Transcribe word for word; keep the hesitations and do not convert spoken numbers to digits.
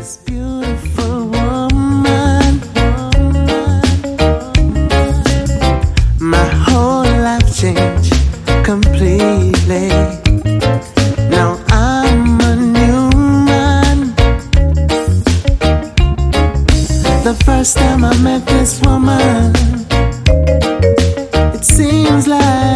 this beautiful woman. My whole life changed completely. Now I'm a new man. The first time I met this woman, it seems like